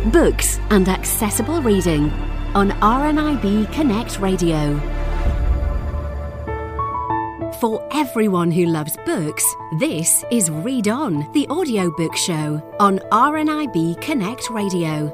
books and accessible reading on RNIB Connect Radio. For everyone who loves books, this is Read On, the audiobook show on RNIB Connect Radio.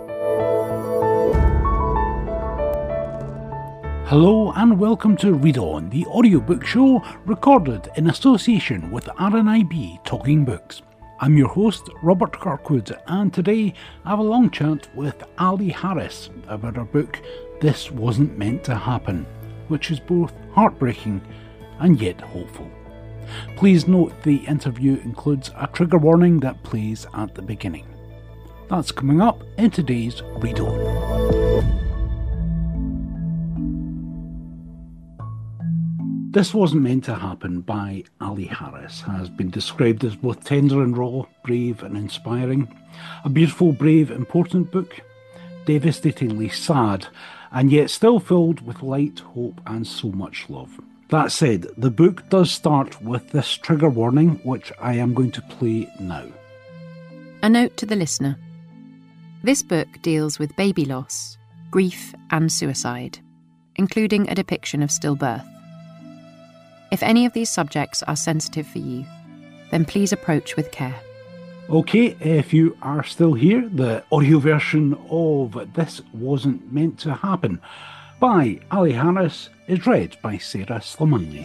Hello and welcome to Read On, the audiobook show recorded in association with RNIB Talking Books. I'm your host, Robert Kirkwood, and today I have a long chat with Ali Harris about her book, This Wasn't Meant to Happen, which is both heartbreaking and yet hopeful. Please note the interview includes a trigger warning that plays at the beginning. That's coming up in today's Read On. This Wasn't Meant to Happen by Ali Harris has been described as both tender and raw, brave and inspiring. A beautiful, brave, important book, devastatingly sad, and yet still filled with light, hope and so much love. That said, the book does start with this trigger warning, which I am going to play now. A note to the listener. This book deals with baby loss, grief and suicide, including a depiction of stillbirth. If any of these subjects are sensitive for you, then please approach with care. Okay, if you are still here, the audio version of This Wasn't Meant to Happen by Ali Harris is read by Sarah Slamunley.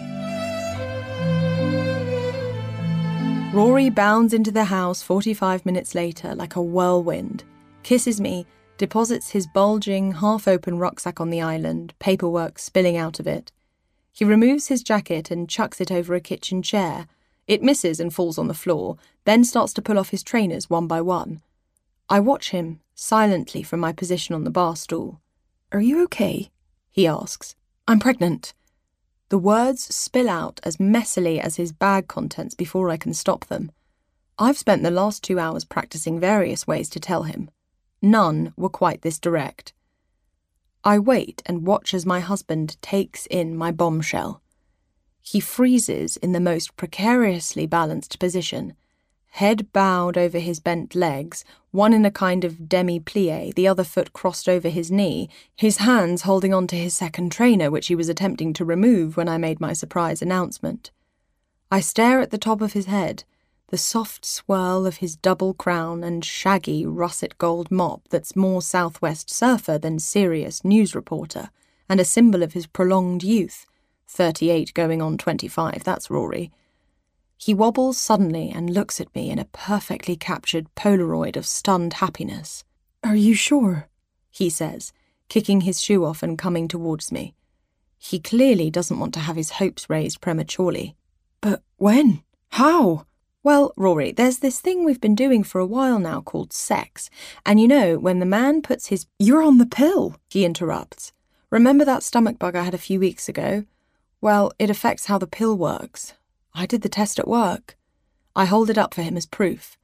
Rory bounds into the house 45 minutes later like a whirlwind, kisses me, deposits his bulging, half-open rucksack on the island, paperwork spilling out of it. He removes his jacket and chucks it over a kitchen chair. It misses and falls on the floor, then starts to pull off his trainers one by one. I watch him, silently from my position on the bar stool. "Are you okay?" he asks. "I'm pregnant." The words spill out as messily as his bag contents before I can stop them. I've spent the last 2 hours practicing various ways to tell him. None were quite this direct. I wait and watch as my husband takes in my bombshell. He freezes in the most precariously balanced position, head bowed over his bent legs, one in a kind of demi-plie, the other foot crossed over his knee, his hands holding on to his second trainer, which he was attempting to remove when I made my surprise announcement. I stare at the top of his head, the soft swirl of his double crown and shaggy russet gold mop that's more Southwest surfer than serious news reporter, and a symbol of his prolonged youth. 38 going on 25, that's Rory. He wobbles suddenly and looks at me in a perfectly captured Polaroid of stunned happiness. "Are you sure?" he says, kicking his shoe off and coming towards me. He clearly doesn't want to have his hopes raised prematurely. "But when? How?" "Well, Rory, there's this thing we've been doing for a while now called sex. And you know, when the man puts his—" "You're on the pill," he interrupts. "Remember that stomach bug I had a few weeks ago? Well, it affects how the pill works. I did the test at work." I hold it up for him as proof.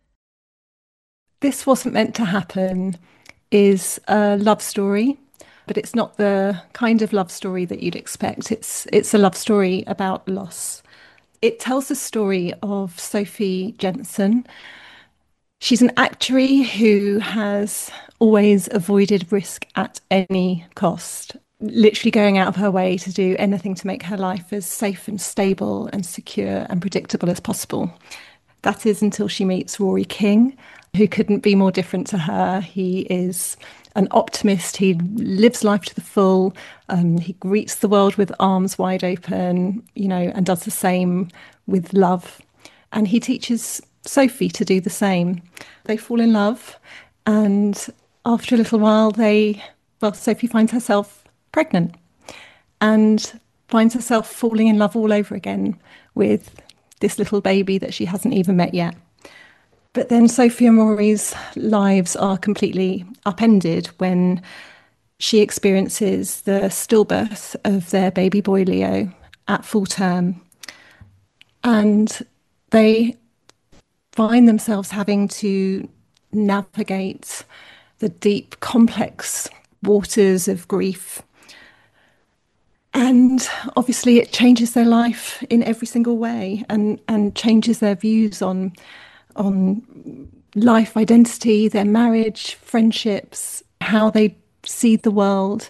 This Wasn't Meant to Happen is a love story, but it's not the kind of love story that you'd expect. It's a love story about loss. It tells the story of Sophie Jensen. She's an actuary who has always avoided risk at any cost, literally going out of her way to do anything to make her life as safe and stable and secure and predictable as possible. That is until she meets Rory King, who couldn't be more different to her. He is an optimist. He lives life to the full. He greets the world with arms wide open, and does the same with love. And he teaches Sophie to do the same. They fall in love, and after a little while, Sophie finds herself pregnant and finds herself falling in love all over again with this little baby that she hasn't even met yet. But then Sophie and Rory's lives are completely upended when she experiences the stillbirth of their baby boy Leo at full term. And they find themselves having to navigate the deep, complex waters of grief. And obviously it changes their life in every single way and changes their views on life identity, their marriage, friendships, how they see the world,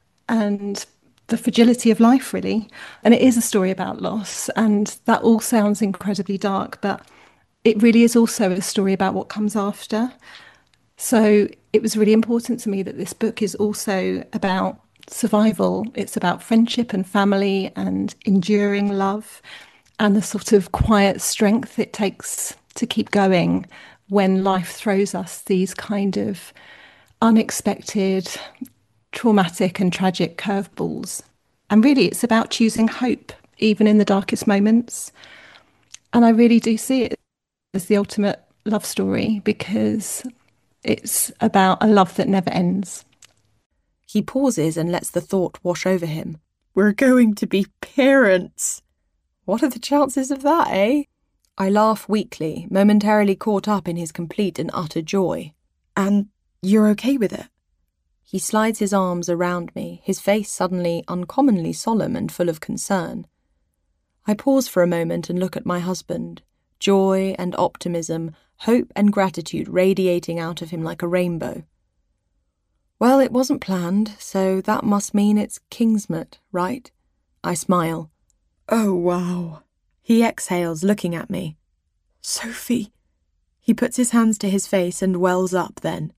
and the fragility of life, really. And it is a story about loss, and that all sounds incredibly dark, but it really is also a story about what comes after. So it was really important to me that this book is also about survival. It's about friendship and family and enduring love and the sort of quiet strength it takes to keep going when life throws us these kind of unexpected, traumatic and tragic curveballs. And really, it's about choosing hope, even in the darkest moments. And I really do see it as the ultimate love story because it's about a love that never ends. He pauses and lets the thought wash over him. We're going to be parents. What are the chances of that, eh? I laugh weakly, momentarily caught up in his complete and utter joy. And you're okay with it? He slides his arms around me, his face suddenly uncommonly solemn and full of concern. I pause for a moment and look at my husband, joy and optimism, hope and gratitude radiating out of him like a rainbow. Well, it wasn't planned, so that must mean it's Kingsmouth, right? I smile. Oh, wow. He exhales, looking at me. Sophie. He puts his hands to his face and wells up then.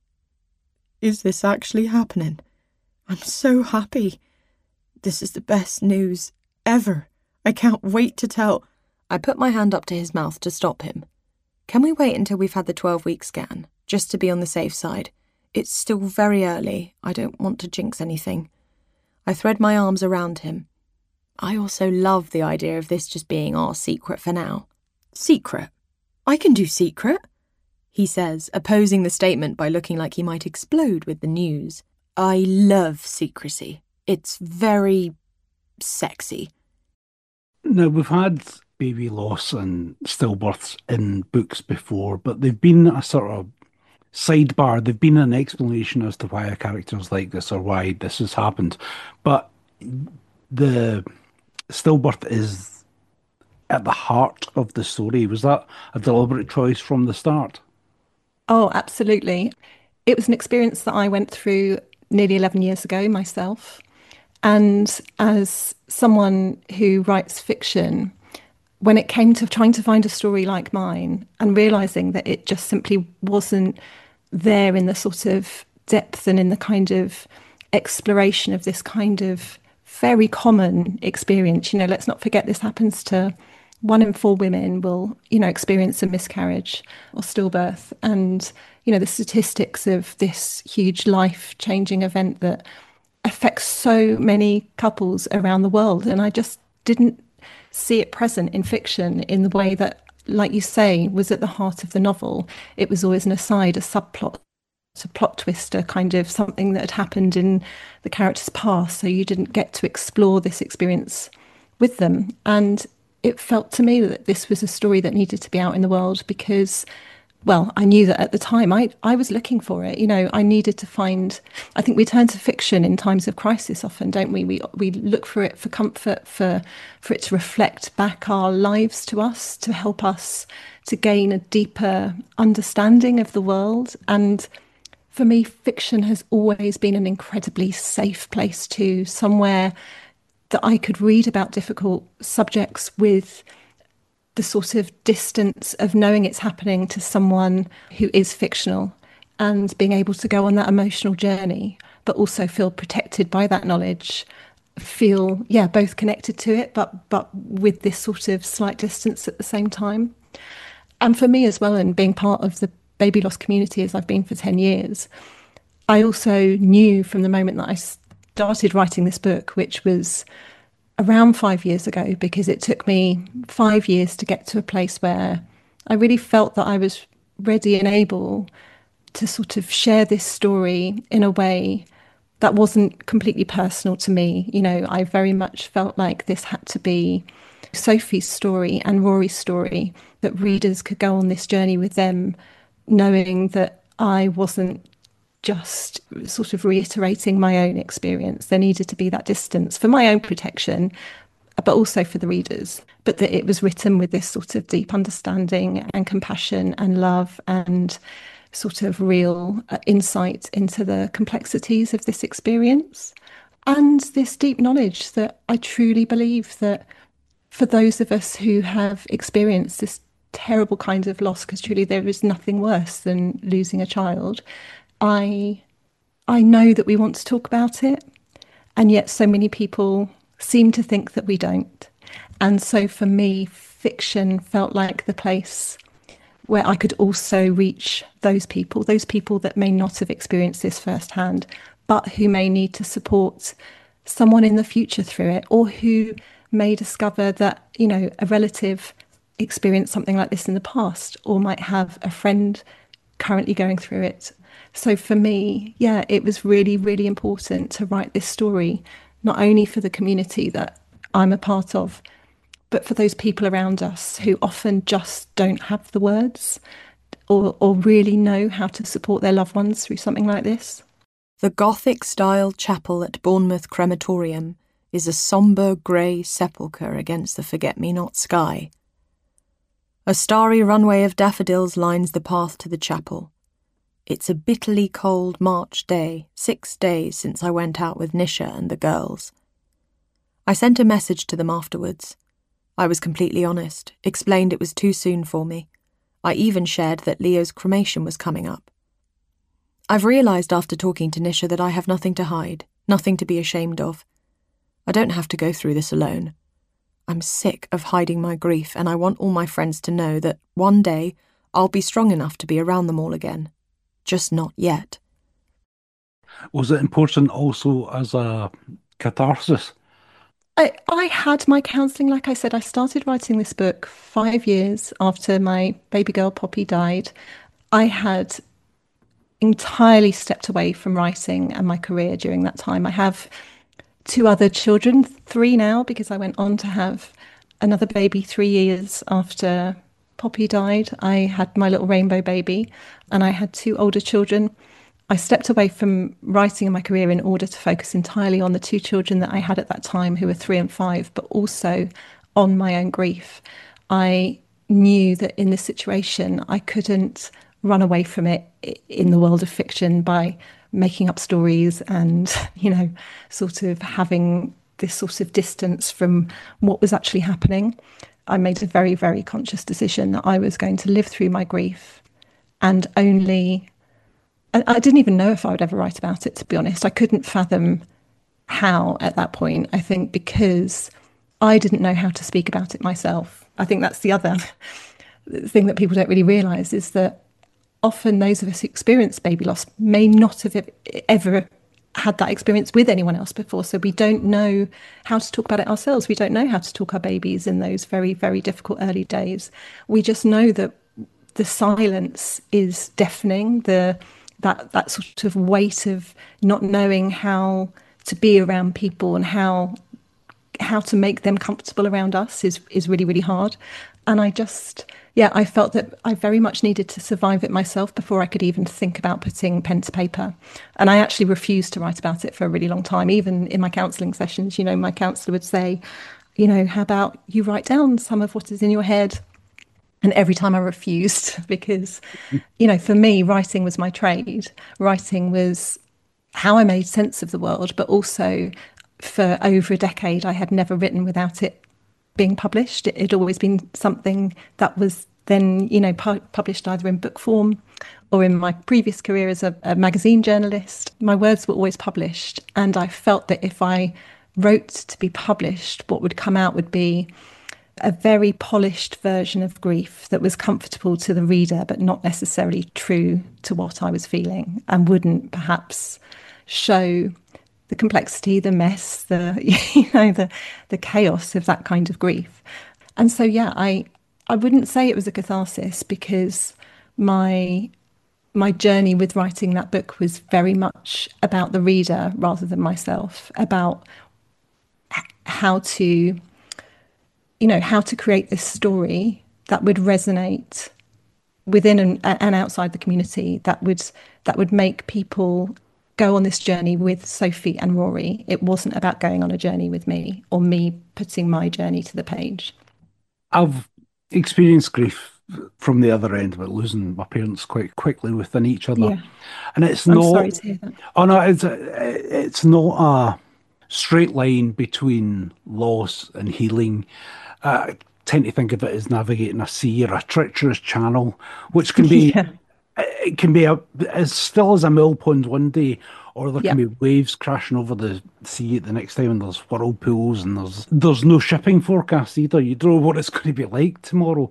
Is this actually happening? I'm so happy. This is the best news ever. I can't wait to tell. I put my hand up to his mouth to stop him. Can we wait until we've had the 12-week scan, just to be on the safe side? It's still very early. I don't want to jinx anything. I thread my arms around him. I also love the idea of this just being our secret for now. Secret? I can do secret, he says, opposing the statement by looking like he might explode with the news. I love secrecy. It's very sexy. Now, we've had baby loss and stillbirths in books before, but they've been a sort of sidebar. They've been an explanation as to why a character's like this or why this has happened. But the stillbirth is at the heart of the story. Was that a deliberate choice from the start? Oh, absolutely. It was an experience that I went through nearly 11 years ago myself. And as someone who writes fiction, when it came to trying to find a story like mine and realizing that it just simply wasn't there in the sort of depth and in the kind of exploration of this kind of very common experience, let's not forget this happens to 1 in 4 women will, experience a miscarriage or stillbirth. And, the statistics of this huge life-changing event that affects so many couples around the world. And I just didn't see it present in fiction in the way that, like you say, was at the heart of the novel. It was always an aside, a subplot, a plot twist, a kind of something that had happened in the character's past. So you didn't get to explore this experience with them. And it felt to me that this was a story that needed to be out in the world because, well, I knew that at the time I was looking for it. I needed to find, I think we turn to fiction in times of crisis often, don't we? We look for it for comfort, for it to reflect back our lives to us, to help us to gain a deeper understanding of the world. And for me, fiction has always been an incredibly safe place too, somewhere that I could read about difficult subjects with the sort of distance of knowing it's happening to someone who is fictional and being able to go on that emotional journey, but also feel protected by that knowledge, feel, both connected to it, but with this sort of slight distance at the same time. And for me as well, and being part of the baby loss community as I've been for 10 years, I also knew from the moment that I started writing this book, which was around 5 years ago, because it took me 5 years to get to a place where I really felt that I was ready and able to sort of share this story in a way that wasn't completely personal to me. I very much felt like this had to be Sophie's story and Rory's story, that readers could go on this journey with them, knowing that I wasn't just sort of reiterating my own experience. There needed to be that distance for my own protection, but also for the readers, but that it was written with this sort of deep understanding and compassion and love and sort of real insight into the complexities of this experience. And this deep knowledge that I truly believe that for those of us who have experienced this terrible kind of loss, because truly there is nothing worse than losing a child, I know that we want to talk about it, and yet so many people seem to think that we don't. And so for me, fiction felt like the place where I could also reach those people that may not have experienced this firsthand, but who may need to support someone in the future through it, or who may discover that, you know, a relative experienced something like this in the past, or might have a friend currently going through it. So for me, yeah, it was really, really important to write this story, not only for the community that I'm a part of, but for those people around us who often just don't have the words or really know how to support their loved ones through something like this. The Gothic-style chapel at Bournemouth Crematorium is a sombre grey sepulchre against the forget-me-not sky. A starry runway of daffodils lines the path to the chapel. It's a bitterly cold March day, 6 days since I went out with Nisha and the girls. I sent a message to them afterwards. I was completely honest, explained it was too soon for me. I even shared that Leo's cremation was coming up. I've realised after talking to Nisha that I have nothing to hide, nothing to be ashamed of. I don't have to go through this alone. I'm sick of hiding my grief, and I want all my friends to know that one day I'll be strong enough to be around them all again. Just not yet. Was it important also as a catharsis? I had my counselling. Like I said, I started writing this book 5 years after my baby girl Poppy died. I had entirely stepped away from writing and my career during that time. I have 2 other children, 3 now, because I went on to have another baby 3 years after Poppy died. I had my little rainbow baby, and I had 2 older children. I stepped away from writing in my career in order to focus entirely on the 2 children that I had at that time, who were 3 and 5, but also on my own grief. I knew that in this situation, I couldn't run away from it in the world of fiction by making up stories and, you know, sort of having this sort of distance from what was actually happening. I made a very, very conscious decision that I was going to live through my grief, and I didn't even know if I would ever write about it, to be honest. I couldn't fathom how at that point, I think, because I didn't know how to speak about it myself. I think that's the other thing that people don't really realise, is that often those of us who experience baby loss may not have ever had that experience with anyone else before. So we don't know how to talk about it ourselves. We don't know how to talk our babies in those very, very difficult early days. We just know that the silence is deafening, that sort of weight of not knowing how to be around people and how to make them comfortable around us is really, really hard. And I felt that I very much needed to survive it myself before I could even think about putting pen to paper. And I actually refused to write about it for a really long time. Even in my counselling sessions, you know, my counsellor would say, you know, how about you write down some of what is in your head? And every time I refused, because, you know, for me, writing was my trade. Writing was how I made sense of the world, but also for over a decade, I had never written without it being published. It had always been something that was then, you know, published either in book form or in my previous career as a magazine journalist. My words were always published. And I felt that if I wrote to be published, what would come out would be a very polished version of grief that was comfortable to the reader, but not necessarily true to what I was feeling, and wouldn't perhaps show the complexity, the mess, the chaos of that kind of grief. And so, yeah, I wouldn't say it was a catharsis, because my journey with writing that book was very much about the reader rather than myself, about how to create this story that would resonate within and outside the community, that would make people go on this journey with Sophie and Rory. It wasn't about going on a journey with me or me putting my journey to the page. I've experienced grief from the other end about losing my parents quite quickly within each other. Yeah. And it's I'm not, sorry to hear that. oh no, it's not a straight line between loss and healing. I tend to think of it as navigating a sea or a treacherous channel, which can be Yeah. it can be as still as a mill pond one day, or there Yeah. can be waves crashing over the sea at the next time, and there's whirlpools, and there's no shipping forecast either. You don't know what it's going to be like tomorrow.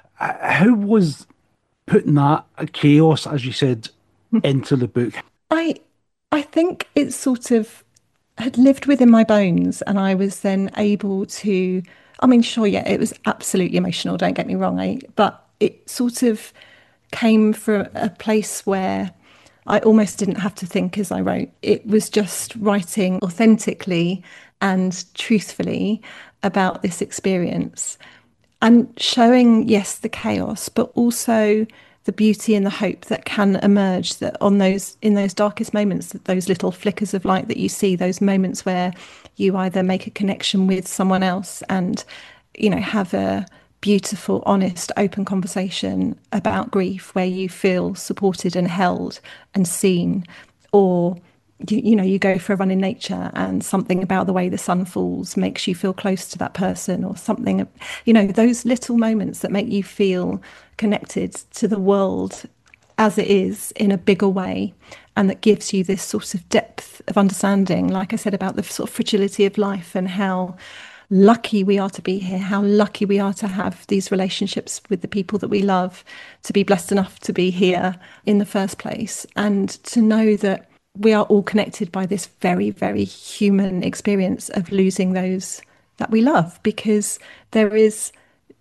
How was putting that chaos, as you said, into the book? I I think it sort of had lived within my bones, and I was then able to, I mean, sure, yeah, it was absolutely emotional, don't get me wrong, but it sort of came from a place where I almost didn't have to think as I wrote. It was just writing authentically and truthfully about this experience and showing, yes, the chaos, but also the beauty and the hope that can emerge that on those in those darkest moments, that those little flickers of light that you see, those moments where you either make a connection with someone else and, have a beautiful, honest, open conversation about grief where you feel supported and held and seen, or you go for a run in nature and something about the way the sun falls makes you feel close to that person, or something, those little moments that make you feel connected to the world as it is in a bigger way, and that gives you this sort of depth of understanding, like I said, about the sort of fragility of life and how lucky we are to be here, how lucky we are to have these relationships with the people that we love, to be blessed enough to be here in the first place, and to know that we are all connected by this very, very human experience of losing those that we love, because there is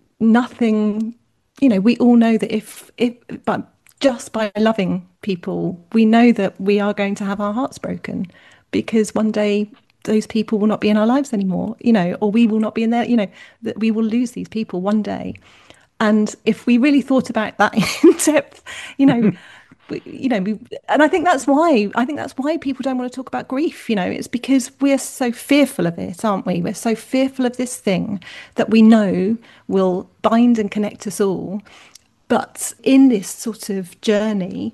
nothing, we all know that but just by loving people, we know that we are going to have our hearts broken, because one day those people will not be in our lives anymore, or we will not be in there, that we will lose these people one day. And if we really thought about that in depth, and I think that's why people don't want to talk about grief. It's because we're so fearful of it, aren't we? We're so fearful of this thing that we know will bind and connect us all. But in this sort of journey,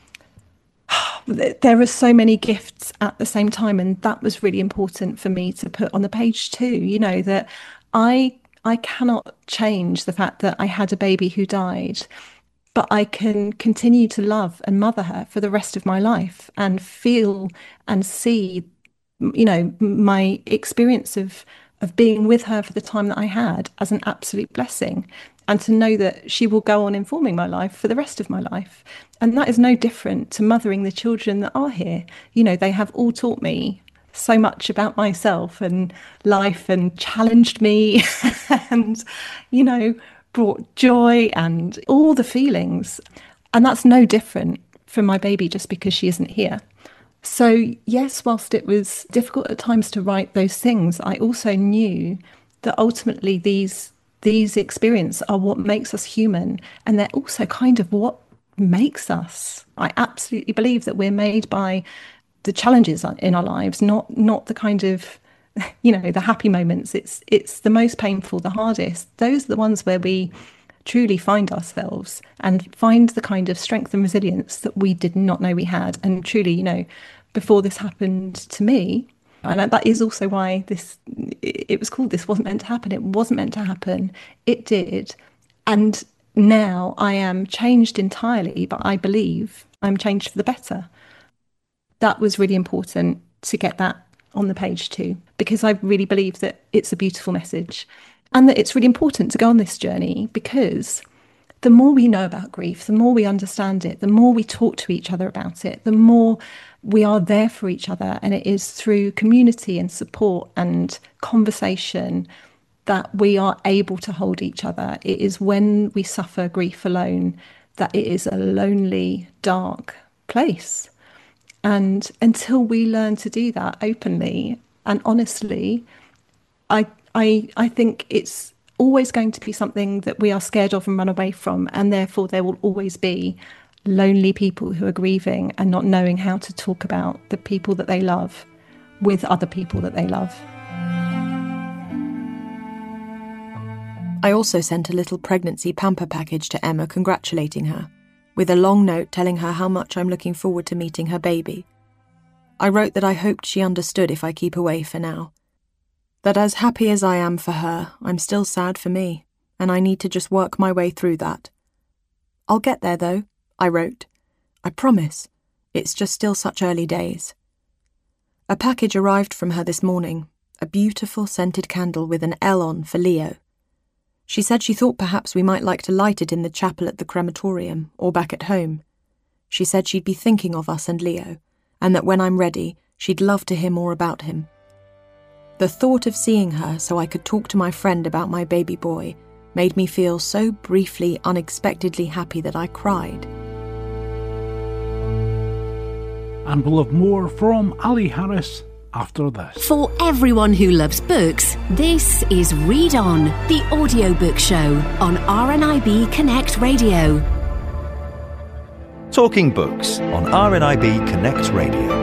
there are so many gifts at the same time, and that was really important for me to put on the page too. That I cannot change the fact that I had a baby who died, but I can continue to love and mother her for the rest of my life and feel and see, my experience of being with her for the time that I had as an absolute blessing, and to know that she will go on informing my life for the rest of my life. And that is no different to mothering the children that are here. They have all taught me so much about myself and life, and challenged me and, brought joy and all the feelings. And that's no different from my baby just because she isn't here. So yes, whilst it was difficult at times to write those things, I also knew that ultimately these experiences are what makes us human, and they're also kind of what makes us. I absolutely believe that we're made by the challenges in our lives, not the kind of, the happy moments. It's the most painful, the hardest. Those are the ones where we truly find ourselves and find the kind of strength and resilience that we did not know we had. And truly, before this happened to me, and that is also why it was called This Wasn't Meant to Happen. It wasn't meant to happen. It did. And now I am changed entirely, but I believe I'm changed for the better. That was really important to get that on the page too, because I really believe that it's a beautiful message, and that it's really important to go on this journey, because the more we know about grief, the more we understand it, the more we talk to each other about it, the more we are there for each other. And it is through community and support and conversation that we are able to hold each other. It is when we suffer grief alone that it is a lonely, dark place. And until we learn to do that openly and honestly, I think it's always going to be something that we are scared of and run away from. And therefore, there will always be lonely people who are grieving and not knowing how to talk about the people that they love with other people that they love. I also sent a little pregnancy pamper package to Emma congratulating her, with a long note telling her how much I'm looking forward to meeting her baby. I wrote that I hoped she understood if I keep away for now. That as happy as I am for her, I'm still sad for me, and I need to just work my way through that. I'll get there though, I wrote. I promise. It's just still such early days. A package arrived from her this morning, a beautiful scented candle with an L on for Leo. She said she thought perhaps we might like to light it in the chapel at the crematorium or back at home. She said she'd be thinking of us and Leo, and that when I'm ready, she'd love to hear more about him. The thought of seeing her so I could talk to my friend about my baby boy made me feel so briefly, unexpectedly happy that I cried. And we'll have more from Ali Harris after this. For everyone who loves books, this is Read On, the audiobook show on RNIB Connect Radio. Talking Books on RNIB Connect Radio.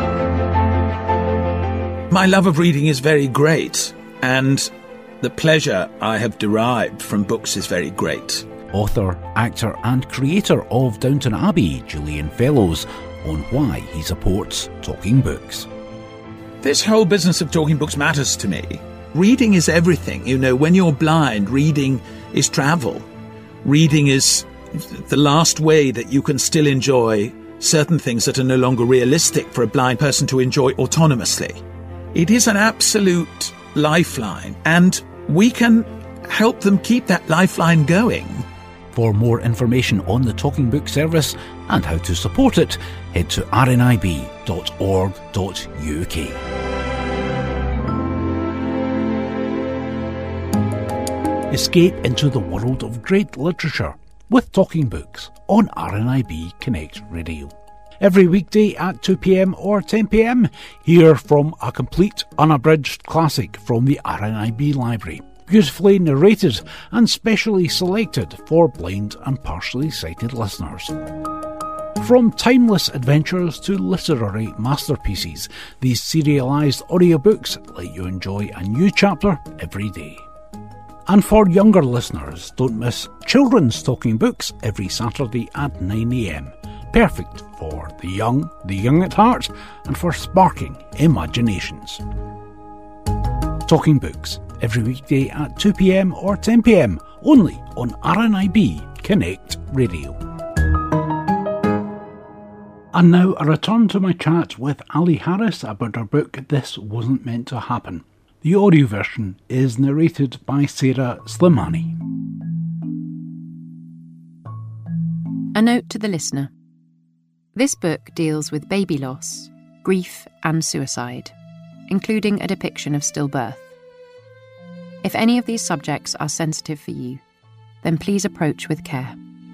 My love of reading is very great, and the pleasure I have derived from books is very great. Author, actor and creator of Downton Abbey, Julian Fellowes, on why he supports Talking Books. This whole business of talking books matters to me. Reading is everything. You know, when you're blind, reading is travel. Reading is the last way that you can still enjoy certain things that are no longer realistic for a blind person to enjoy autonomously. It is an absolute lifeline, and we can help them keep that lifeline going. For more information on the Talking Book service and how to support it, head to rnib.org.uk. Escape into the world of great literature with Talking Books on RNIB Connect Radio. Every weekday at 2 p.m. or 10 p.m, hear from a complete, unabridged classic from the RNIB library, beautifully narrated and specially selected for blind and partially sighted listeners. From timeless adventures to literary masterpieces, these serialised audiobooks let you enjoy a new chapter every day. And for younger listeners, don't miss Children's Talking Books every Saturday at 9 a.m. Perfect for the young at heart, and for sparking imaginations. Talking Books every weekday at 2 p.m. or 10 p.m, only on RNIB Connect Radio. And now a return to my chat with Ali Harris about her book This Wasn't Meant to Happen. The audio version is narrated by Sarah Slimani. A note to the listener. This book deals with baby loss, grief and suicide, including a depiction of stillbirth. If any of these subjects are sensitive for you, then please approach with care.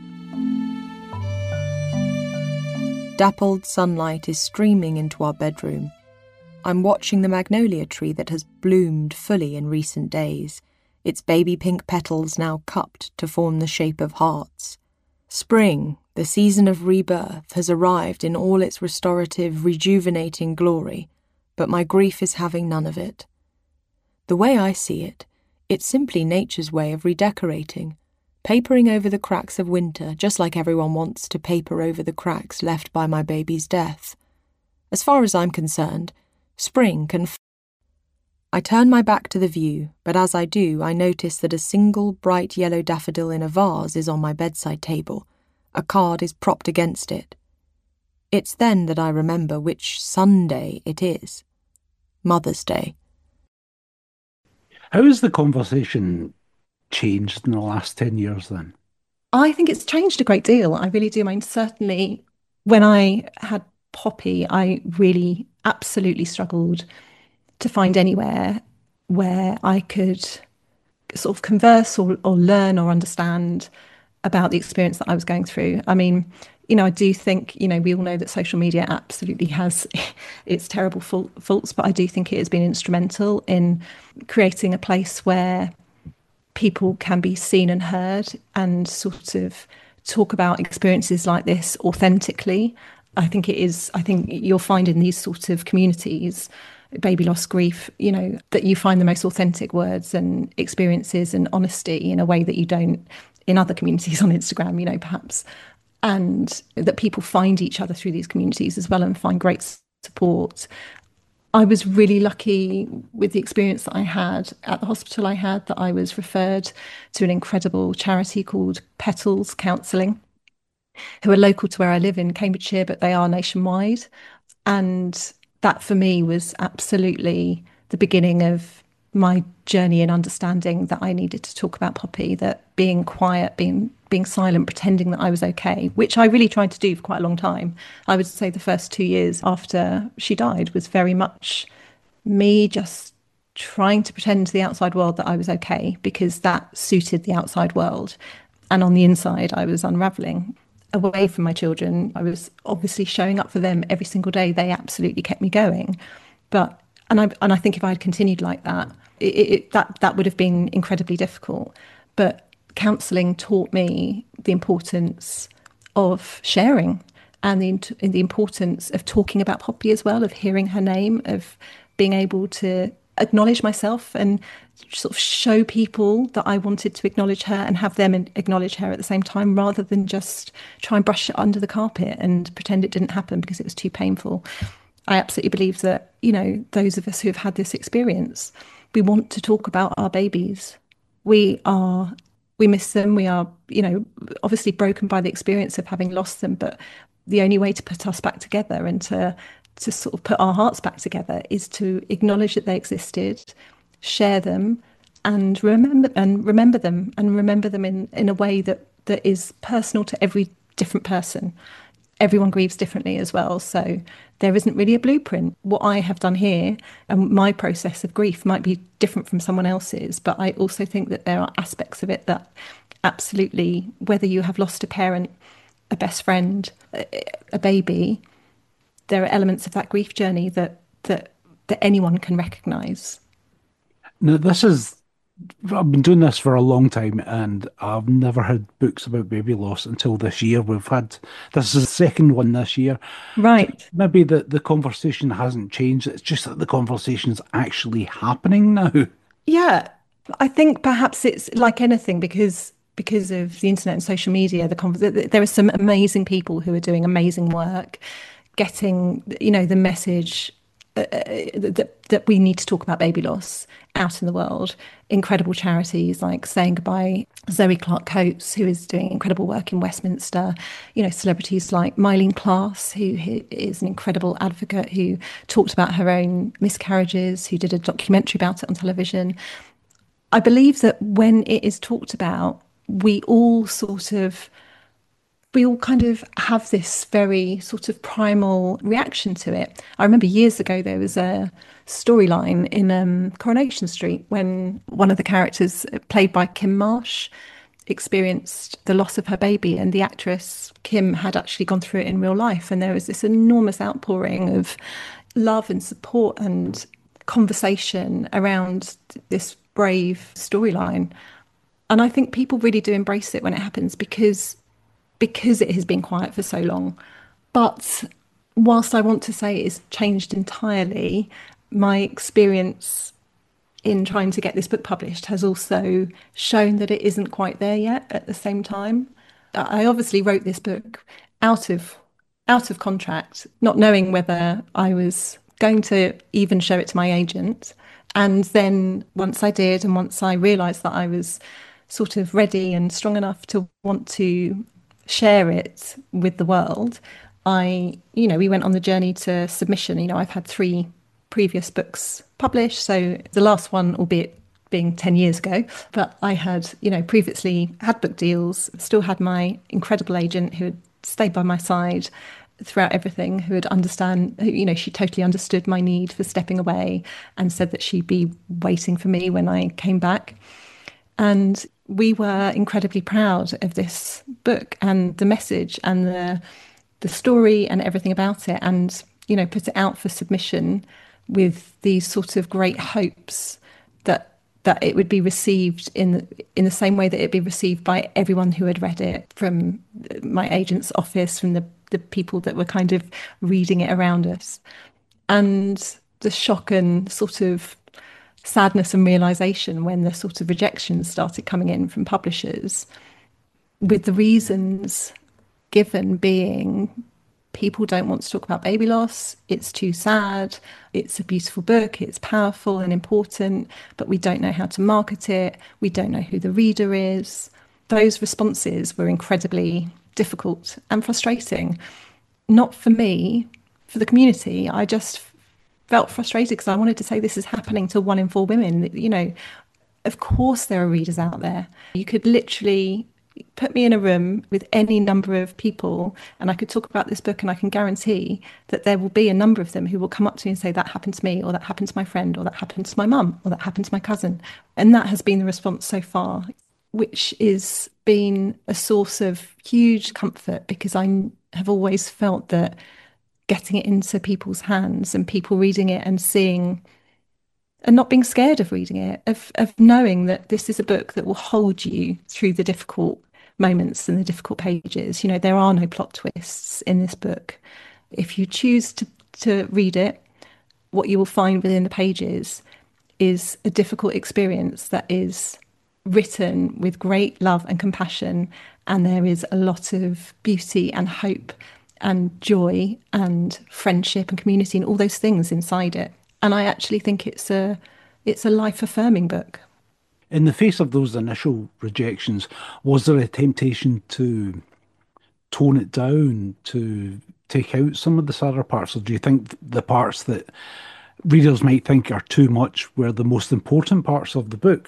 Dappled sunlight is streaming into our bedroom. I'm watching the magnolia tree that has bloomed fully in recent days, its baby pink petals now cupped to form the shape of hearts. Spring, the season of rebirth, has arrived in all its restorative, rejuvenating glory, but my grief is having none of it. The way I see it, it's simply nature's way of redecorating, papering over the cracks of winter, just like everyone wants to paper over the cracks left by my baby's death. As far as I'm concerned, spring can I turn my back to the view, but as I do, I notice that a single bright yellow daffodil in a vase is on my bedside table. A card is propped against it. It's then that I remember which Sunday it is. Mother's Day. How has the conversation changed in the last 10 years then? I think it's changed a great deal. I really do. I mean, certainly when I had Poppy, I really absolutely struggled to find anywhere where I could sort of converse or learn or understand about the experience that I was going through. I mean, I do think, we all know that social media absolutely has its terrible faults, but I do think it has been instrumental in creating a place where people can be seen and heard and sort of talk about experiences like this authentically. I think you'll find in these sort of communities, baby loss, grief, that you find the most authentic words and experiences and honesty in a way that you don't in other communities on Instagram, perhaps. And that people find each other through these communities as well and find great support. I was really lucky with the experience that I had at the hospital that I was referred to an incredible charity called Petals Counselling, who are local to where I live in Cambridgeshire, but they are nationwide. And that for me was absolutely the beginning of my journey in understanding that I needed to talk about Poppy, that being quiet, being silent, pretending that I was okay, which I really tried to do for quite a long time. I would say the first 2 years after she died was very much me just trying to pretend to the outside world that I was okay, because that suited the outside world. And on the inside, I was unraveling. Away from my children, I was obviously showing up for them every single day. They absolutely kept me going. And I think if I had continued like that, that would have been incredibly difficult. But counselling taught me the importance of sharing and the importance of talking about Poppy as well, of hearing her name, of being able to acknowledge myself and sort of show people that I wanted to acknowledge her and have them acknowledge her at the same time, rather than just try and brush it under the carpet and pretend it didn't happen because it was too painful. I absolutely believe that, those of us who have had this experience, we want to talk about our babies. We miss them. We are, obviously broken by the experience of having lost them. But the only way to put us back together and to sort of put our hearts back together is to acknowledge that they existed, share them, and remember them in a way that is personal to every different person. Everyone grieves differently as well. So there isn't really a blueprint. What I have done here and my process of grief might be different from someone else's, but I also think that there are aspects of it that absolutely, whether you have lost a parent, a best friend, a baby, there are elements of that grief journey that anyone can recognise. Now, I've been doing this for a long time, and I've never had books about baby loss until this year. This is the second one this year. Right. Maybe the conversation hasn't changed. It's just that the conversation's actually happening now. Yeah. I think perhaps it's like anything, because of the internet and social media, there are some amazing people who are doing amazing work, getting, the message that we need to talk about baby loss out in the world. Incredible charities like Saying Goodbye, Zoe Clark-Coates, who is doing incredible work in Westminster, celebrities like Mylene Klass, who is an incredible advocate, who talked about her own miscarriages, who did a documentary about it on television. I believe that when it is talked about, we all kind of have this very sort of primal reaction to it. I remember years ago there was a storyline in Coronation Street when one of the characters, played by Kim Marsh, experienced the loss of her baby, and the actress Kim had actually gone through it in real life, and there was this enormous outpouring of love and support and conversation around this brave storyline. And I think people really do embrace it when it happens, because it has been quiet for so long. But whilst I want to say it's changed entirely, my experience in trying to get this book published has also shown that it isn't quite there yet at the same time. I obviously wrote this book out of contract, not knowing whether I was going to even show it to my agent. And then once I did, and once I realised that I was sort of ready and strong enough to want to share it with the world, we went on the journey to submission. I've had 3 previous books published, so the last one, albeit being 10 years ago, but I had, previously had book deals, still had my incredible agent who had stayed by my side throughout everything, who would understand, she totally understood my need for stepping away and said that she'd be waiting for me when I came back. And we were incredibly proud of this book and the message and the story and everything about it, and, put it out for submission with these sort of great hopes that that it would be received in the same way that it'd be received by everyone who had read it, from my agent's office, from the people that were kind of reading it around us. And the shock and sort of sadness and realization when the sort of rejections started coming in from publishers, with the reasons given being people don't want to talk about baby loss, it's too sad, it's a beautiful book, it's powerful and important, but we don't know how to market it, we don't know who the reader is. Those responses were incredibly difficult and frustrating. Not for me, for the community. I just felt frustrated because I wanted to say this is happening to 1 in 4 women. You know, of course there are readers out there. You could literally put me in a room with any number of people and I could talk about this book, and I can guarantee that there will be a number of them who will come up to me and say, that happened to me, or that happened to my friend, or that happened to my mum, or that happened to my cousin. And that has been the response so far, which has been a source of huge comfort, because I have always felt that getting it into people's hands and people reading it and seeing and not being scared of reading it, of knowing that this is a book that will hold you through the difficult moments and the difficult pages. You know, there are no plot twists in this book. If you choose to read it, what you will find within the pages is a difficult experience that is written with great love and compassion, and there is a lot of beauty and hope and joy and friendship and community and all those things inside it. And I actually think it's a life-affirming book. In the face of those initial rejections, was there a temptation to tone it down, to take out some of the sadder parts? Or do you think the parts that readers might think are too much were the most important parts of the book?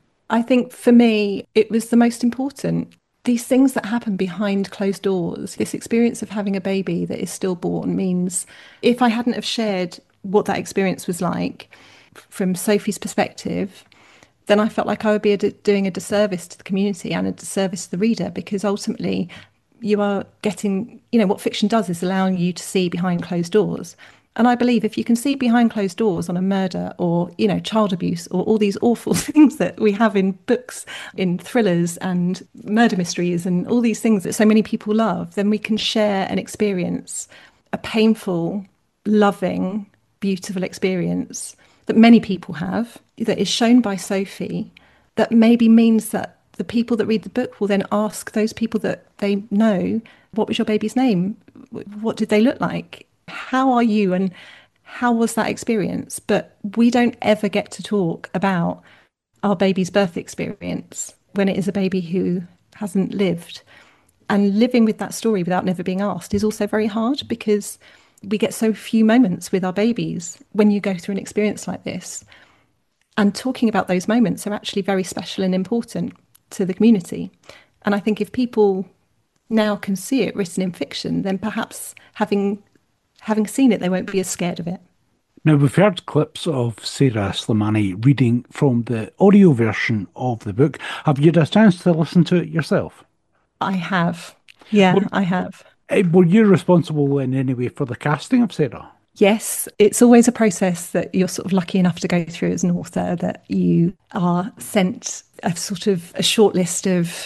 I think for me, it was the most important. These things that happen behind closed doors, this experience of having a baby that is stillborn, means if I hadn't have shared what that experience was like from Sophie's perspective, then I felt like I would be doing a disservice to the community and a disservice to the reader, because ultimately you are getting, you know, what fiction does is allowing you to see behind closed doors. And I believe if you can see behind closed doors on a murder or, you know, child abuse or all these awful things that we have in books, in thrillers and murder mysteries and all these things that so many people love, then we can share an experience, a painful, loving, beautiful experience that many people have, that is shown by Sophie, that maybe means that the people that read the book will then ask those people that they know, what was your baby's name? What did they look like? How are you, and how was that experience? But we don't ever get to talk about our baby's birth experience when it is a baby who hasn't lived. And living with that story without never being asked is also very hard, because we get so few moments with our babies when you go through an experience like this. And talking about those moments are actually very special and important to the community. And I think if people now can see it written in fiction, then perhaps having seen it, they won't be as scared of it. Now, we've heard clips of Sarah Slimani reading from the audio version of the book. Have you had a chance to listen to it yourself? I have. Yeah, I have. Were you responsible in any way for the casting of Sarah? Yes, it's always a process that you're sort of lucky enough to go through as an author, that you are sent a sort of a short list of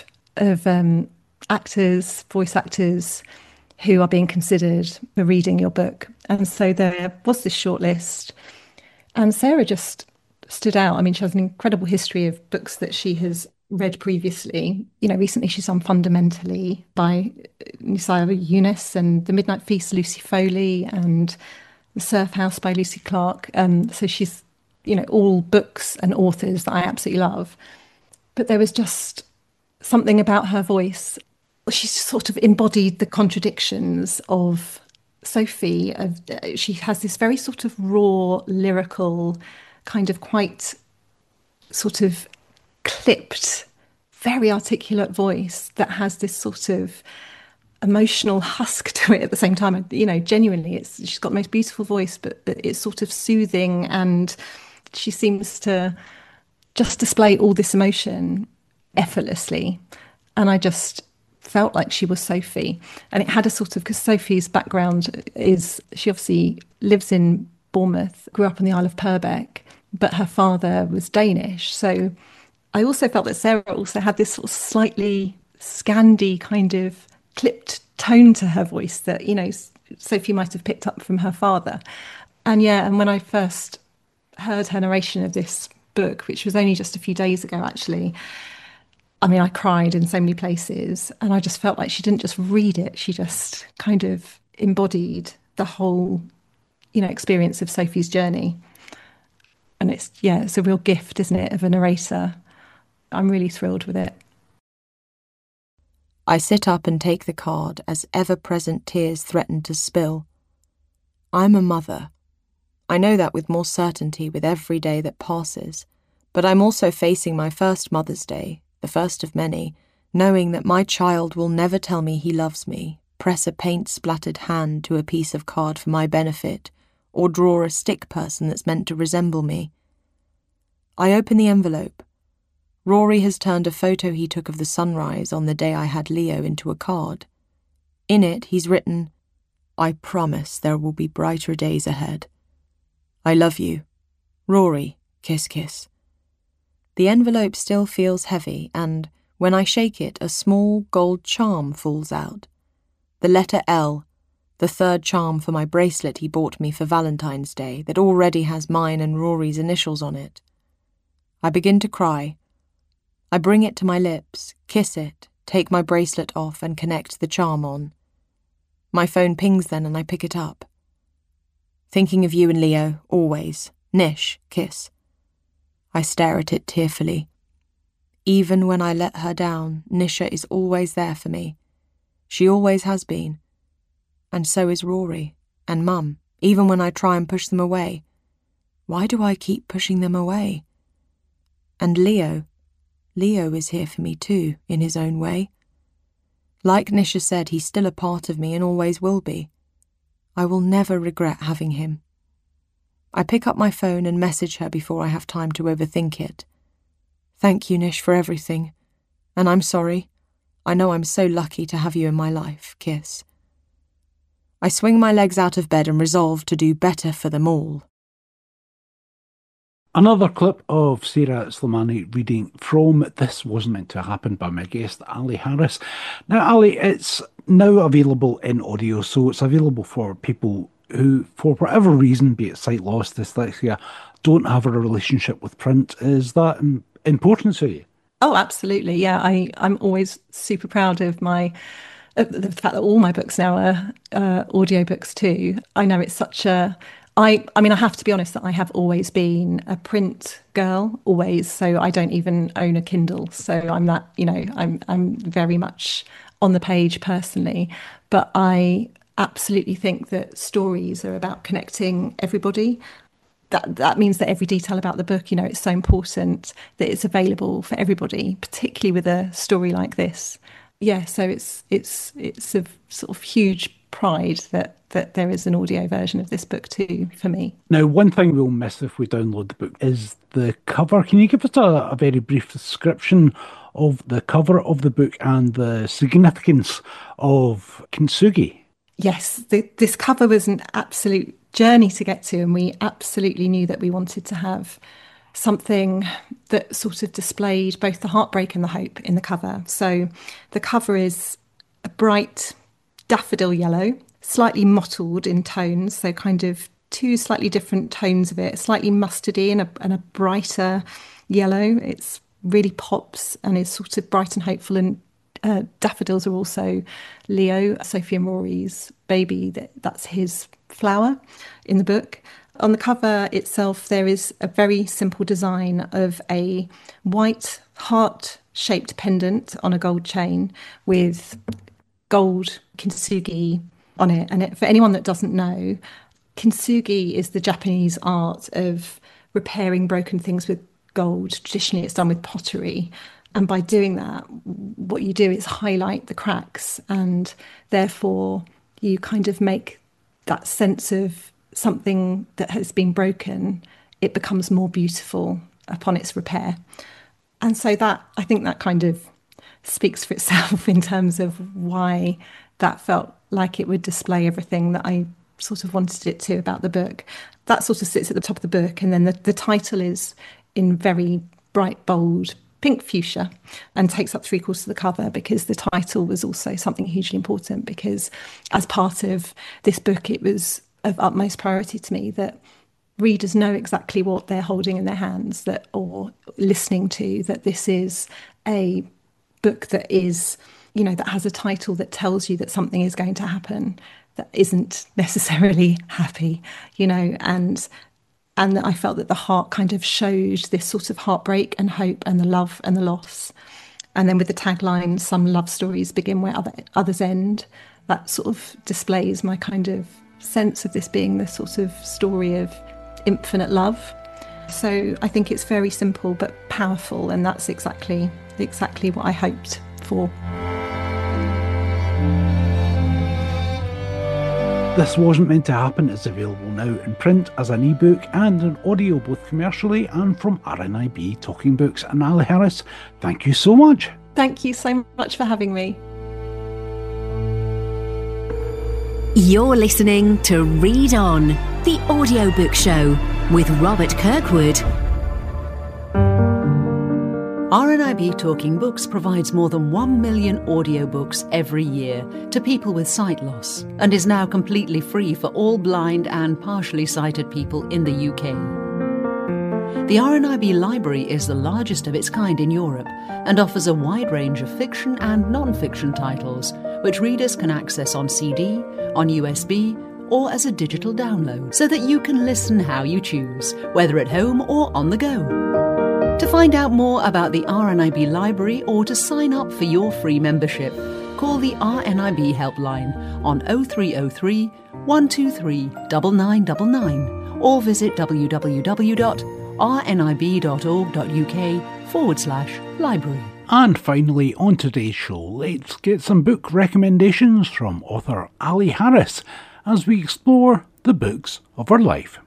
actors, voice actors, who are being considered for reading your book. And so there was this short list, and Sarah just stood out. I mean, she has an incredible history of books that she has read previously. You know, recently she's on Fundamentally by Nusayra Yunus, and The Midnight Feast, Lucy Foley, and The Surf House by Lucy Clark. So she's, you know, all books and authors that I absolutely love. But there was just something about her voice. She sort of embodied the contradictions of Sophie. She has this very sort of raw, lyrical, kind of quite sort of clipped, very articulate voice that has this sort of emotional husk to it at the same time. You know, genuinely, she's got the most beautiful voice, but it's sort of soothing, and she seems to just display all this emotion effortlessly. And I just felt like she was Sophie. And it had a sort of, because Sophie's background is, she obviously lives in Bournemouth, grew up on the Isle of Purbeck, but her father was Danish. So I also felt that Sarah also had this sort of slightly Scandi kind of clipped tone to her voice that, Sophie might have picked up from her father. And and when I first heard her narration of this book, which was only just a few days ago, actually, I mean, I cried in so many places, and I just felt like she didn't just read it, she just kind of embodied the whole, experience of Sophie's journey. And it's a real gift, isn't it, of a narrator. I'm really thrilled with it. I sit up and take the card as ever-present tears threaten to spill. I'm a mother. I know that with more certainty with every day that passes, but I'm also facing my first Mother's Day, the first of many, knowing that my child will never tell me he loves me, press a paint-splattered hand to a piece of card for my benefit, or draw a stick person that's meant to resemble me. I open the envelope. Rory has turned a photo he took of the sunrise on the day I had Leo into a card. In it, he's written, "I promise there will be brighter days ahead. I love you. Rory, kiss kiss." The envelope still feels heavy, and when I shake it, a small gold charm falls out. The letter L, the third charm for my bracelet he bought me for Valentine's Day that already has mine and Rory's initials on it. I begin to cry. I bring it to my lips, kiss it, take my bracelet off and connect the charm on. My phone pings then and I pick it up. "Thinking of you and Leo, always. Nish, kiss." I stare at it tearfully. Even when I let her down, Nisha is always there for me. She always has been. And so is Rory and Mum, even when I try and push them away. Why do I keep pushing them away? And Leo is here for me too, in his own way. Like Nisha said, he's still a part of me and always will be. I will never regret having him. I pick up my phone and message her before I have time to overthink it. "Thank you, Nish, for everything. And I'm sorry. I know I'm so lucky to have you in my life. Kiss." I swing my legs out of bed and resolve to do better for them all. Another clip of Sarah Slimani reading from This Wasn't Meant to Happen by my guest, Ali Harris. Now, Ali, it's now available in audio, so it's available for people who, for whatever reason, be it sight loss, dyslexia, don't have a relationship with print. Is that important to you? Oh, absolutely. Yeah, I'm always super proud of the fact that all my books now are audiobooks too. I know it's such a... I mean, I have to be honest that I have always been a print girl, always. So I don't even own a Kindle. So I'm that, I'm very much on the page personally. But I absolutely think that stories are about connecting everybody. That means that every detail about the book, it's so important that it's available for everybody, particularly with a story like this. Yeah, so it's a sort of huge pride that there is an audio version of this book too, for me. Now, one thing we'll miss if we download the book is the cover. Can you give us a very brief description of the cover of the book and the significance of Kintsugi? Yes, this cover was an absolute journey to get to, and we absolutely knew that we wanted to have something that sort of displayed both the heartbreak and the hope in the cover. So the cover is a bright daffodil yellow, slightly mottled in tones, so kind of two slightly different tones of it, slightly mustardy and a brighter yellow. It's really pops and is sort of bright and hopeful, and daffodils are also Leo, Sophie and Rory's baby. That's his flower in the book. On the cover itself, there is a very simple design of a white heart-shaped pendant on a gold chain with gold kintsugi on it. And for anyone that doesn't know, kintsugi is the Japanese art of repairing broken things with gold. Traditionally, it's done with pottery. And by doing that, what you do is highlight the cracks, and therefore you kind of make that sense of something that has been broken, it becomes more beautiful upon its repair. And so I think that kind of speaks for itself in terms of why that felt like it would display everything that I sort of wanted it to about the book. That sort of sits at the top of the book, and then the title is in very bright, bold pink fuchsia and takes up 3/4 of the cover, because the title was also something hugely important, because as part of this book, it was of utmost priority to me that readers know exactly what they're holding in their hands, that or listening to, that this is a book that is, that has a title that tells you that something is going to happen that isn't necessarily happy, and I felt that the heart kind of showed this sort of heartbreak and hope and the love and the loss. And then with the tagline, some love stories begin where others end, that sort of displays my kind of sense of this being the sort of story of infinite love. So I think it's very simple but powerful, and that's exactly what I hoped for. This Wasn't Meant to Happen is available now in print as an ebook and an audio, both commercially and from RNIB Talking Books. And Ali Harris, thank you so much. Thank you so much for having me. You're listening to Read On, the audiobook show with Robert Kirkwood. RNIB Talking Books provides more than 1 million audiobooks every year to people with sight loss, and is now completely free for all blind and partially sighted people in the UK. The RNIB Library is the largest of its kind in Europe and offers a wide range of fiction and non-fiction titles, which readers can access on CD, on USB, or as a digital download, so that you can listen how you choose, whether at home or on the go. To find out more about the RNIB Library or to sign up for your free membership, call the RNIB helpline on 0303 123 9999 or visit www.rnib.org.uk/library. And finally, on today's show, let's get some book recommendations from author Ali Harris as we explore the books of her life.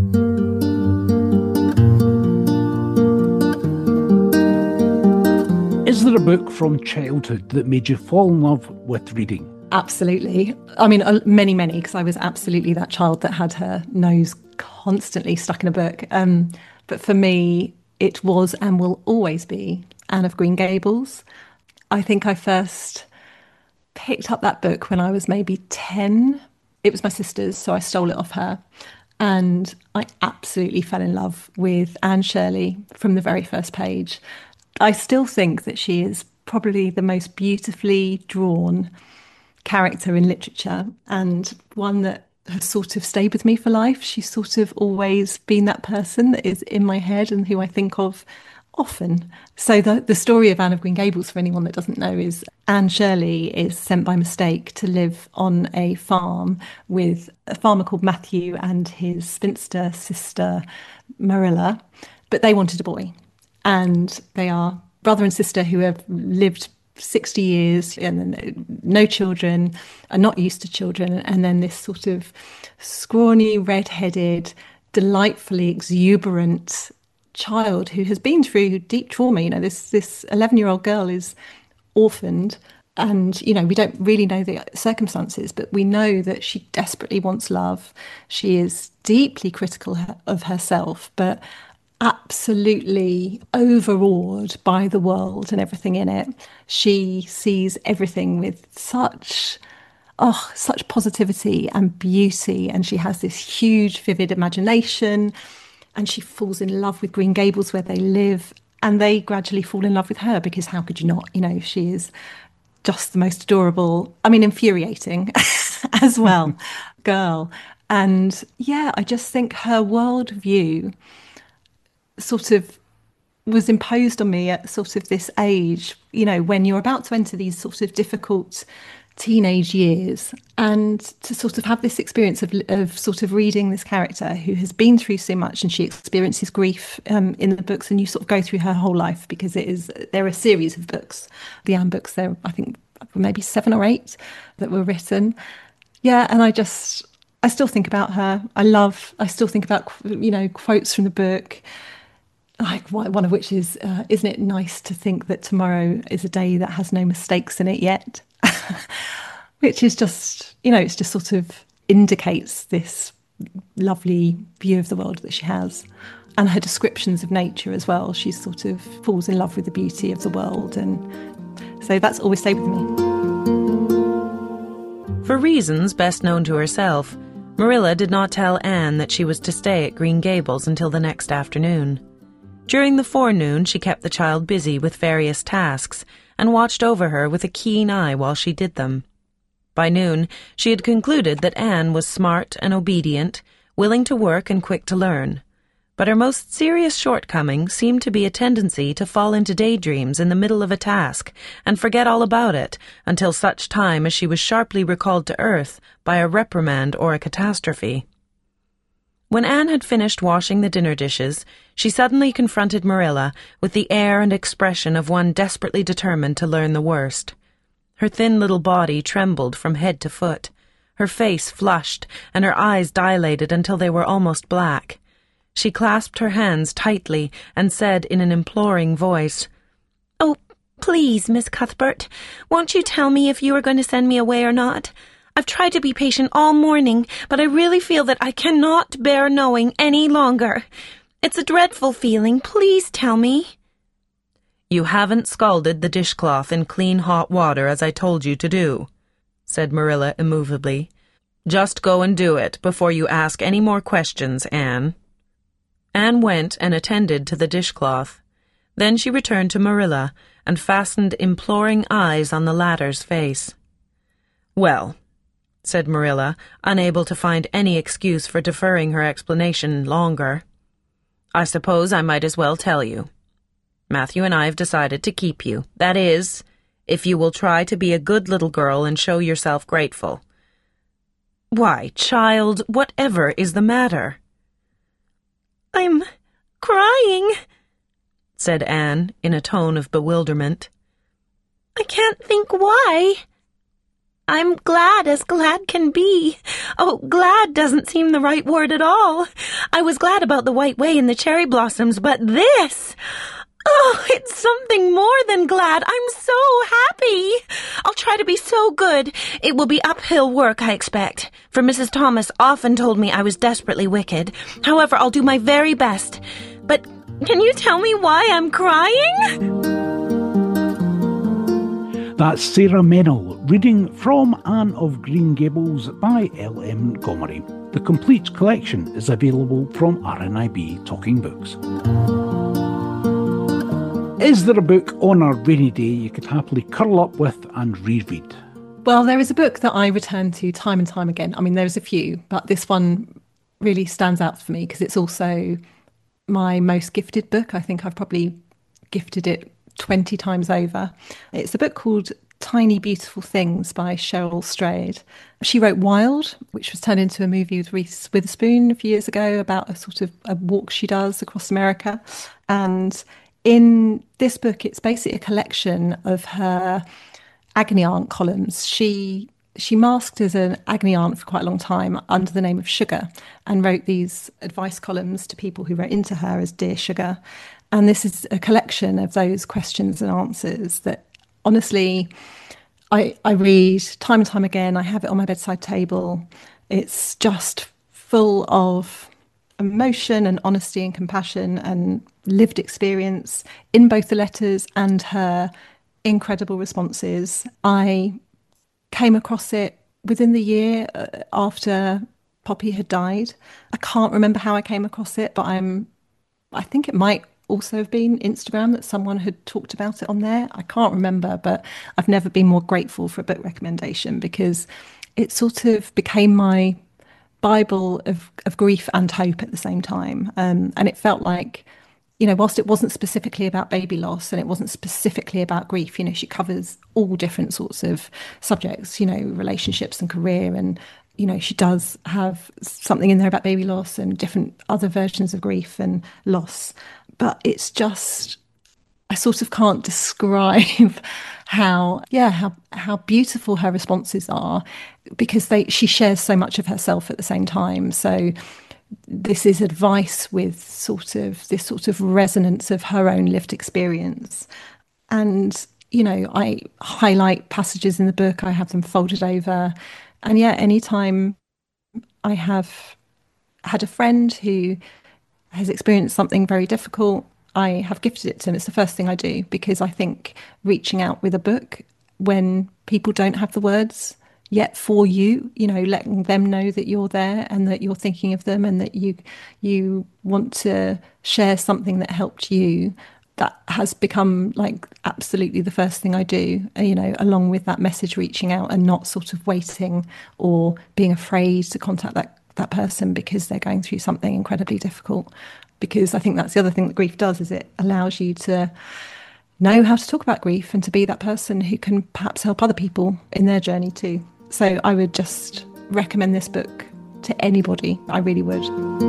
Is there a book from childhood that made you fall in love with reading? Absolutely. I mean, many, because I was absolutely that child that had her nose constantly stuck in a book. But for me, it was and will always be Anne of Green Gables. I think I first picked up that book when I was maybe 10. It was my sister's, so I stole it off her. And I absolutely fell in love with Anne Shirley from the very first page. I still think that she is probably the most beautifully drawn character in literature, and one that has sort of stayed with me for life. She's sort of always been that person that is in my head and who I think of often. So the story of Anne of Green Gables, for anyone that doesn't know, is Anne Shirley is sent by mistake to live on a farm with a farmer called Matthew and his spinster sister Marilla, but they wanted a boy. And they are brother and sister who have lived 60 years and no children, are not used to children. And then this sort of scrawny, red-headed, delightfully exuberant child who has been through deep trauma. This 11-year-old girl is orphaned, and, we don't really know the circumstances, but we know that she desperately wants love. She is deeply critical of herself, but absolutely overawed by the world and everything in it. She sees everything with such positivity and beauty, and she has this huge, vivid imagination, and she falls in love with Green Gables where they live, and they gradually fall in love with her, because how could you not? She is just the most adorable, infuriating as well, girl. And yeah, I just think her worldview sort of was imposed on me at sort of this age, when you're about to enter these sort of difficult teenage years, and to sort of have this experience of sort of reading this character who has been through so much, and she experiences grief in the books, and you sort of go through her whole life, because there are a series of books, the Anne books, there I think maybe 7 or 8 that were written. Yeah, and I still think about her. I still think about, quotes from the book, like one of which is, isn't it nice to think that tomorrow is a day that has no mistakes in it yet? Which is just, it's just sort of indicates this lovely view of the world that she has. And her descriptions of nature as well. She sort of falls in love with the beauty of the world. And so that's always stayed with me. For reasons best known to herself, Marilla did not tell Anne that she was to stay at Green Gables until the next afternoon. During the forenoon, she kept the child busy with various tasks and watched over her with a keen eye while she did them. By noon, she had concluded that Anne was smart and obedient, willing to work and quick to learn. But her most serious shortcoming seemed to be a tendency to fall into daydreams in the middle of a task and forget all about it until such time as she was sharply recalled to earth by a reprimand or a catastrophe. When Anne had finished washing the dinner dishes, she suddenly confronted Marilla with the air and expression of one desperately determined to learn the worst. Her thin little body trembled from head to foot. Her face flushed, and her eyes dilated until they were almost black. She clasped her hands tightly and said in an imploring voice, "Oh, please, Miss Cuthbert, won't you tell me if you are going to send me away or not? I've tried to be patient all morning, but I really feel that I cannot bear knowing any longer. It's a dreadful feeling. Please tell me." "You haven't scalded the dishcloth in clean hot water as I told you to do," said Marilla immovably. "Just go and do it before you ask any more questions, Anne." Anne went and attended to the dishcloth. Then she returned to Marilla and fastened imploring eyes on the latter's face. "Well," said Marilla, unable to find any excuse for deferring her explanation longer, "I suppose I might as well tell you. Matthew and I have decided to keep you. That is, if you will try to be a good little girl and show yourself grateful." "Why, child, whatever is the matter?" "I'm crying," said Anne in a tone of bewilderment. "I can't think why. I'm glad as glad can be. Oh, glad doesn't seem the right word at all. I was glad about the White Way and the cherry blossoms, but this... Oh, it's something more than glad. I'm so happy. I'll try to be so good. It will be uphill work, I expect, for Mrs. Thomas often told me I was desperately wicked. However, I'll do my very best. But can you tell me why I'm crying?" That's Sarah Mennell reading from Anne of Green Gables by L.M. Montgomery. The complete collection is available from RNIB Talking Books. Is there a book on a rainy day you could happily curl up with and reread? Well, there is a book that I return to time and time again. I mean, there's a few, but this one really stands out for me because it's also my most gifted book. I think I've probably gifted it 20 times over. It's a book called Tiny Beautiful Things by Cheryl Strayed. She wrote Wild, which was turned into a movie with Reese Witherspoon a few years ago about a sort of a walk she does across America. And in this book, it's basically a collection of her agony aunt columns. She masked as an agony aunt for quite a long time under the name of Sugar and wrote these advice columns to people who wrote into her as Dear Sugar. And this is a collection of those questions and answers that, honestly, I read time and time again. I have it on my bedside table. It's just full of emotion and honesty and compassion and lived experience in both the letters and her incredible responses. I came across it within the year after Poppy had died. I can't remember how I came across it, but I think it might also have been Instagram that someone had talked about it on there. I can't remember, but I've never been more grateful for a book recommendation because it sort of became my Bible of grief and hope at the same time. And it felt like, you know, whilst it wasn't specifically about baby loss and it wasn't specifically about grief, you know, she covers all different sorts of subjects, you know, relationships and career. And, you know, she does have something in there about baby loss and different other versions of grief and loss. But it's just, I sort of can't describe how beautiful her responses are because she shares so much of herself at the same time. So this is advice with this sort of resonance of her own lived experience. And, you know, I highlight passages in the book, I have them folded over. And yeah, anytime I have had a friend who has experienced something very difficult, I have gifted it to them. It's the first thing I do, because I think reaching out with a book when people don't have the words yet for you, letting them know that you're there and that you're thinking of them and that you want to share something that helped you, that has become like absolutely the first thing I do, along with that message, reaching out and not sort of waiting or being afraid to contact that person because they're going through something incredibly difficult. Because I think that's the other thing that grief does, is it allows you to know how to talk about grief and to be that person who can perhaps help other people in their journey too. So I would just recommend this book to anybody. I really would.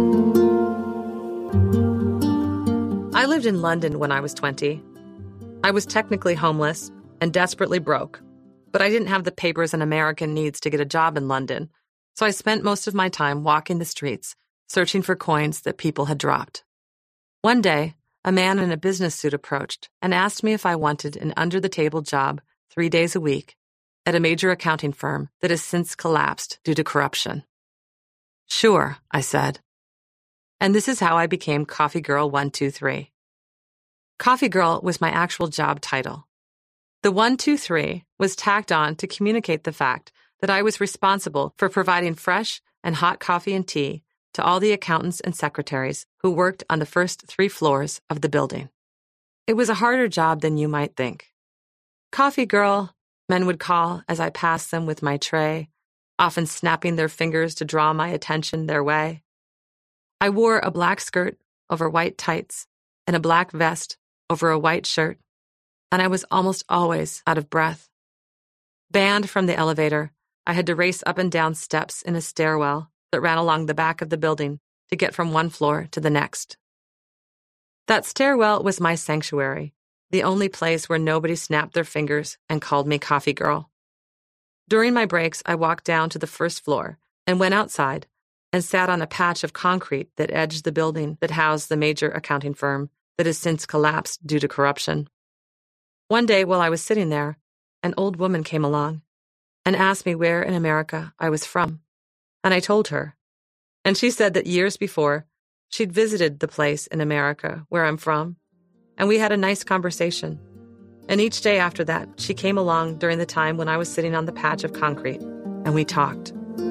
I lived in London when I was 20. I was technically homeless and desperately broke, but I didn't have the papers and American needs to get a job in London, so I spent most of my time walking the streets, searching for coins that people had dropped. One day, a man in a business suit approached and asked me if I wanted an under-the-table job 3 days a week at a major accounting firm that has since collapsed due to corruption. Sure, I said. And this is how I became Coffee Girl 123. Coffee Girl was my actual job title. The 123 was tacked on to communicate the fact that I was responsible for providing fresh and hot coffee and tea to all the accountants and secretaries who worked on the first 3 floors of the building. It was a harder job than you might think. Coffee Girl, men would call as I passed them with my tray, often snapping their fingers to draw my attention their way. I wore a black skirt over white tights and a black vest over a white shirt, and I was almost always out of breath. Banned from the elevator, I had to race up and down steps in a stairwell that ran along the back of the building to get from one floor to the next. That stairwell was my sanctuary, the only place where nobody snapped their fingers and called me Coffee Girl. During my breaks, I walked down to the first floor and went outside and sat on a patch of concrete that edged the building that housed the major accounting firm that has since collapsed due to corruption. One day while I was sitting there, an old woman came along and asked me where in America I was from. And I told her. And she said that years before, she'd visited the place in America where I'm from, and we had a nice conversation. And each day after that, she came along during the time when I was sitting on the patch of concrete, and we talked.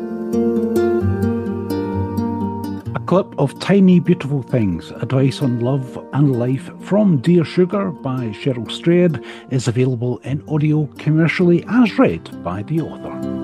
A clip of Tiny Beautiful Things, Advice on Love and Life from Dear Sugar by Cheryl Strayed is available in audio commercially as read by the author.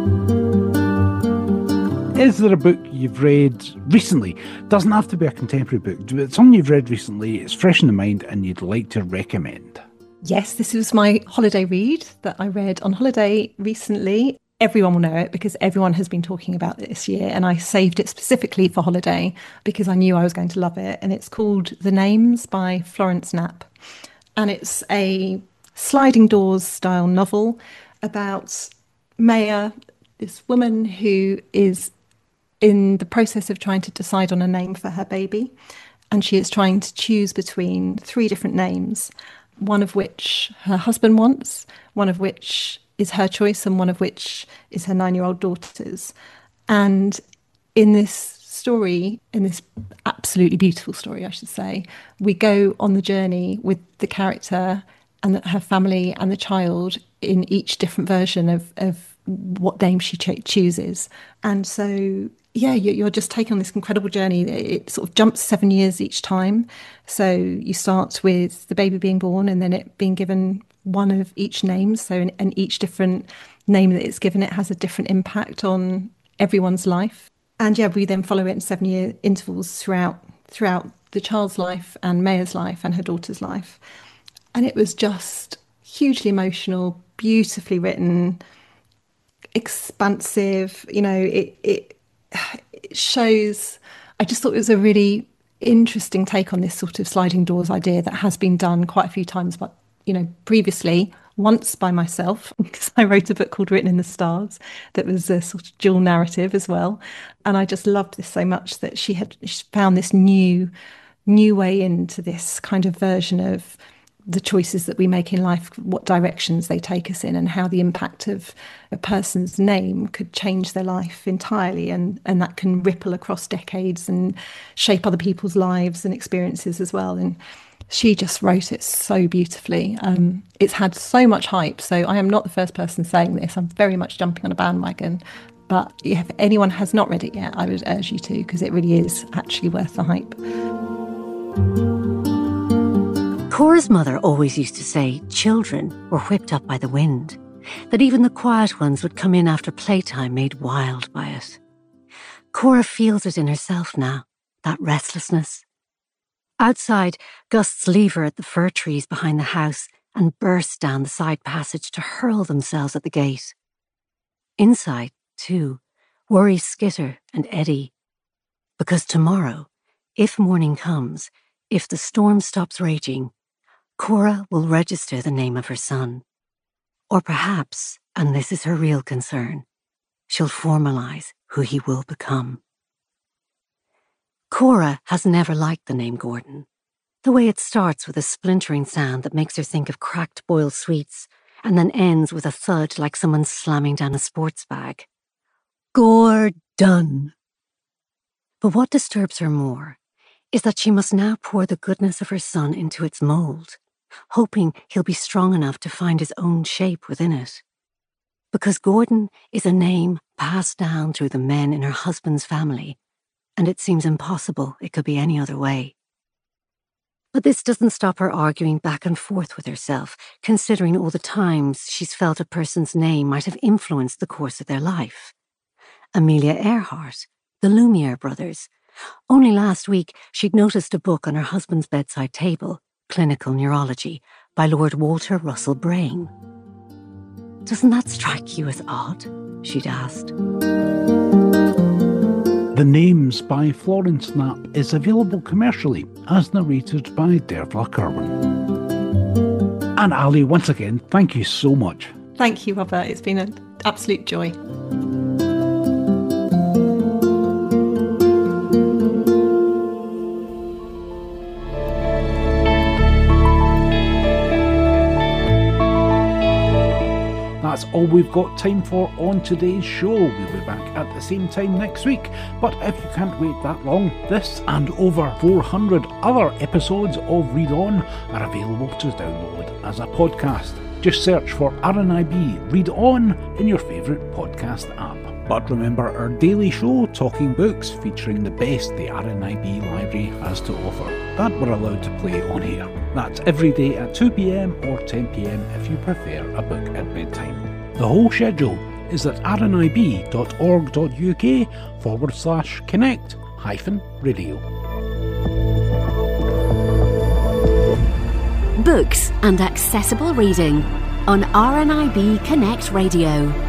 Is there a book you've read recently? Doesn't have to be a contemporary book, but something you've read recently, it's fresh in the mind and you'd like to recommend? Yes, this was my holiday read that I read on holiday recently. Everyone will know it because everyone has been talking about it this year, and I saved it specifically for holiday because I knew I was going to love it. And it's called The Names by Florence Knapp. And it's a sliding doors style novel about Maya, this woman who is in the process of trying to decide on a name for her baby. And she is trying to choose between 3 different names, one of which her husband wants, one of which is her choice, and one of which is her 9-year-old daughter's. And in this story, in this absolutely beautiful story, I should say, we go on the journey with the character and her family and the child in each different version of what name she chooses. And so, yeah, you're just taken on this incredible journey. It sort of jumps 7 years each time. So you start with the baby being born and then it being given one of each name. So and each different name that it's given, it has a different impact on everyone's life. And yeah, we then follow it in 7-year intervals throughout the child's life and Maya's life and her daughter's life. And it was just hugely emotional, beautifully written, expansive. It shows, I just thought it was a really interesting take on this sort of sliding doors idea that has been done quite a few times, but previously, once by myself, because I wrote a book called Written in the Stars that was a sort of dual narrative as well. And I just loved this so much that she found this new way into this kind of version of the choices that we make in life, what directions they take us in, and how the impact of a person's name could change their life entirely, and that can ripple across decades and shape other people's lives and experiences as well. And she just wrote it so beautifully. It's had so much hype, so I am not the first person saying this. I'm very much jumping on a bandwagon. But if anyone has not read it yet, I would urge you to, because it really is actually worth the hype. Cora's mother always used to say children were whipped up by the wind, that even the quiet ones would come in after playtime made wild by it. Cora feels it in herself now, that restlessness. Outside, gusts leave her at the fir trees behind the house and burst down the side passage to hurl themselves at the gate. Inside, too, worry skitter and Eddie. Because tomorrow, if morning comes, if the storm stops raging, Cora will register the name of her son. Or perhaps, and this is her real concern, she'll formalise who he will become. Cora has never liked the name Gordon. The way it starts with a splintering sound that makes her think of cracked boiled sweets, and then ends with a thud like someone slamming down a sports bag. Gordon. But what disturbs her more is that she must now pour the goodness of her son into its mould, hoping he'll be strong enough to find his own shape within it. Because Gordon is a name passed down through the men in her husband's family, and it seems impossible it could be any other way. But this doesn't stop her arguing back and forth with herself, considering all the times she's felt a person's name might have influenced the course of their life. Amelia Earhart, the Lumiere brothers. Only last week she'd noticed a book on her husband's bedside table, Clinical Neurology, by Lord Walter Russell Brain. Doesn't that strike you as odd? She'd asked. The Names by Florence Knapp is available commercially, as narrated by Dervla Kirwan. And Ali, once again, thank you so much. Thank you, Robert. It's been an absolute joy. That's all we've got time for on today's show. We'll be back at the same time next week. But if you can't wait that long, this and over 400 other episodes of Read On are available to download as a podcast. Just search for RNIB Read On in your favourite podcast app. But remember our daily show, Talking Books, featuring the best the RNIB library has to offer, that we're allowed to play on here. That's every day at 2 p.m. or 10 p.m. if you prefer a book at bedtime. The whole schedule is at rnib.org.uk/connect-radio. Books and accessible reading on RNIB Connect Radio.